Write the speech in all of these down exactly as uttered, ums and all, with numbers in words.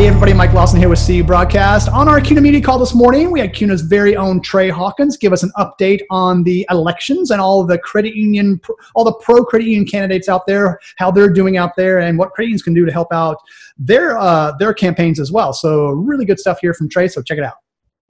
everybody, Mike Lawson here with C U Broadcast. On our CUNA Media Call this morning, we had CUNA's very own Trey Hawkins give us an update on the elections and all of the credit union, all the pro credit union candidates out there, how they're doing out there, and what credit unions can do to help out their uh, their campaigns as well. So really good stuff here from Trey, so check it out.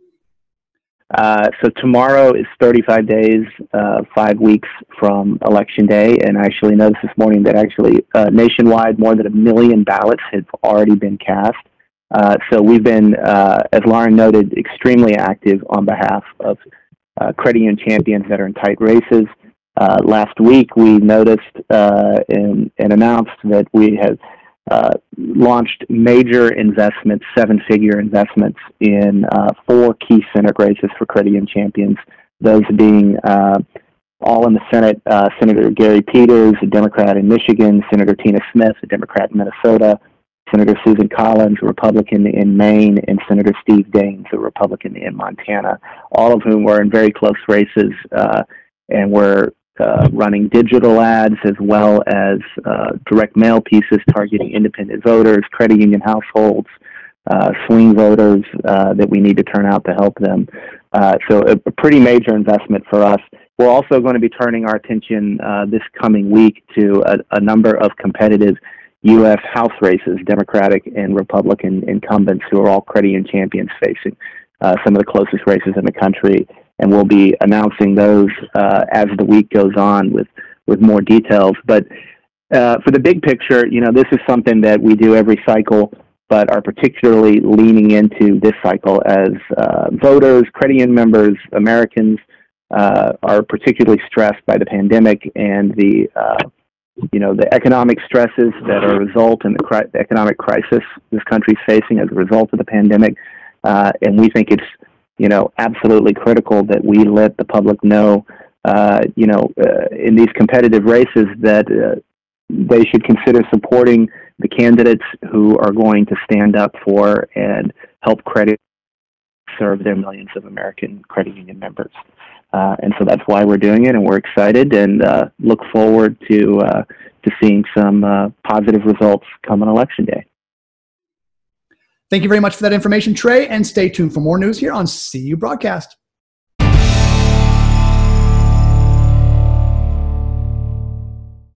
Uh, so tomorrow is thirty-five days, uh, five weeks from Election Day, and I actually noticed this morning that actually uh, nationwide more than a million ballots have already been cast. Uh, so we've been, uh, as Lauren noted, extremely active on behalf of uh, credit union champions that are in tight races. Uh, last week we noticed uh, and, and announced that we have Uh, launched major investments, seven-figure investments in uh, four key Senate races for credit union champions, those being uh, all in the Senate, uh, Senator Gary Peters, a Democrat in Michigan, Senator Tina Smith, a Democrat in Minnesota, Senator Susan Collins, a Republican in Maine, and Senator Steve Daines, a Republican in Montana, all of whom were in very close races uh, and were Uh, running digital ads as well as uh, direct mail pieces targeting independent voters, credit union households, uh, swing voters uh, that we need to turn out to help them. Uh, so a, a pretty major investment for us. We're also going to be turning our attention uh, this coming week to a, a number of competitive U S House races, Democratic and Republican incumbents who are all credit union champions facing uh, some of the closest races in the country. And we'll be announcing those uh, as the week goes on with, with more details. But uh, for the big picture, you know, this is something that we do every cycle, but are particularly leaning into this cycle as uh, voters, credit union members, Americans uh, are particularly stressed by the pandemic and the, uh, you know, the economic stresses that are a result in the, cri- the economic crisis this country is facing as a result of the pandemic. Uh, and we think it's you know, absolutely critical that we let the public know, uh, you know, uh, in these competitive races that uh, they should consider supporting the candidates who are going to stand up for and help credit serve their millions of American credit union members. Uh, and so that's why we're doing it, and we're excited and uh, look forward to uh, to seeing some uh, positive results come on Election Day. Thank you very much for that information, Trey, and stay tuned for more news here on C U Broadcast.